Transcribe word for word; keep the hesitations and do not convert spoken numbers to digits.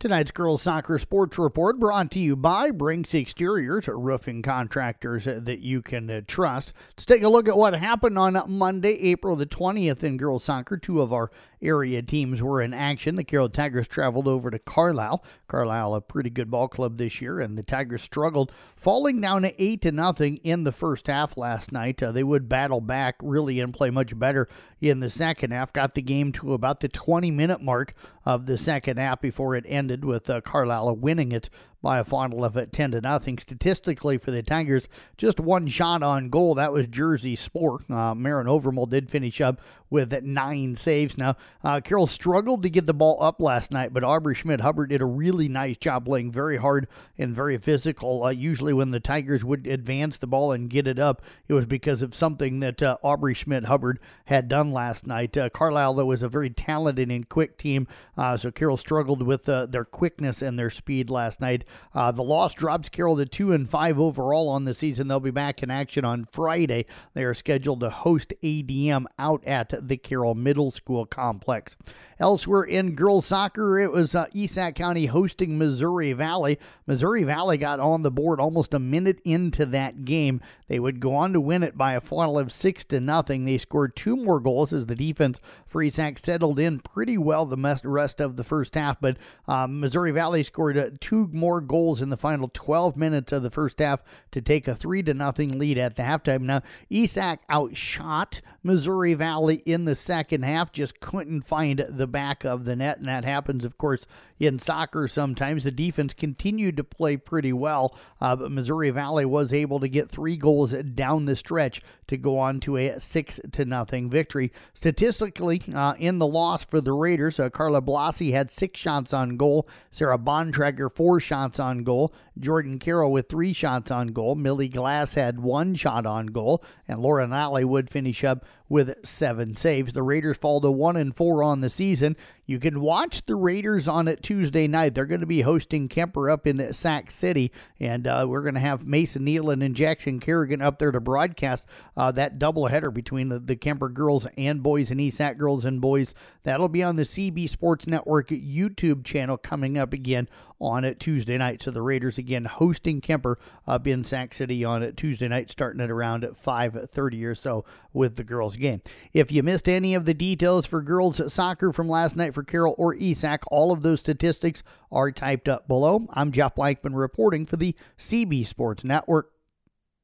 Tonight's Girls Soccer Sports Report brought to you by Brinks Exteriors, roofing contractors that you can uh, trust. Let's take a look at what happened on Monday, April the twentieth in girls soccer. Two of our area teams were in action. The Carroll Tigers traveled over to Carlisle. Carlisle, a pretty good ball club this year, and the Tigers struggled, falling down to eight to nothing in the first half last night. Uh, they would battle back really and play much better in the second half. Got the game to about the twenty-minute mark of the second half before it ended with uh, Carlisle winning it by a final of ten to nothing. Statistically for the Tigers, just one shot on goal. That was Jersey Sport. Uh, Marin Overmole did finish up with nine saves. Now, uh, Carroll struggled to get the ball up last night, but Aubrey Schmidt-Hubbard did a really nice job playing very hard and very physical. Uh, usually when the Tigers would advance the ball and get it up, it was because of something that uh, Aubrey Schmidt-Hubbard had done last night. Uh, Carlisle, though, was a very talented and quick team, uh, so Carroll struggled with uh, their quickness and their speed last night. Uh, the loss drops Carroll to two and five overall on the season. They'll be back in action on Friday. They are scheduled to host A D M out at the Carroll Middle School complex. Elsewhere in girls soccer, it was uh, Esac County hosting Missouri Valley. Missouri Valley got on the board almost a minute into that game. They would go on to win it by a final of six to nothing. They scored two more goals as the defense for Esac settled in pretty well the rest of the first half, but uh, Missouri Valley scored uh, two more goals in the final twelve minutes of the first half to take a three to nothing lead at the halftime. Now, Esac outshot Missouri Valley in the second half, just couldn't find the back of the net, and that happens, of course, in soccer sometimes. The defense continued to play pretty well, uh, but Missouri Valley was able to get three goals down the stretch to go on to a six to nothing victory. Statistically, uh, in the loss for the Raiders, uh, Carla Blasi had six shots on goal, Sarah Bontrager four shots on goal, Jordan Carroll with three shots on goal, Millie Glass had one shot on goal, and Laura Nally would finish up with seven saves. The Raiders fall to one and four on the season. You can watch the Raiders on it Tuesday night. They're going to be hosting Kemper up in Sac City, and uh, we're going to have Mason Nealon and Jackson Kerrigan up there to broadcast uh, that doubleheader between the, the Kemper girls and boys and Esac girls and boys. That'll be on the C B Sports Network YouTube channel coming up again on it Tuesday night. So the Raiders again hosting Kemper up in Sac City on it Tuesday night, starting at around five thirty or so with the girls game. If you missed any of the details for girls soccer from last night for Carroll or Esac, all of those statistics are typed up below. I'm Jeff Blankman reporting for the C B Sports Network.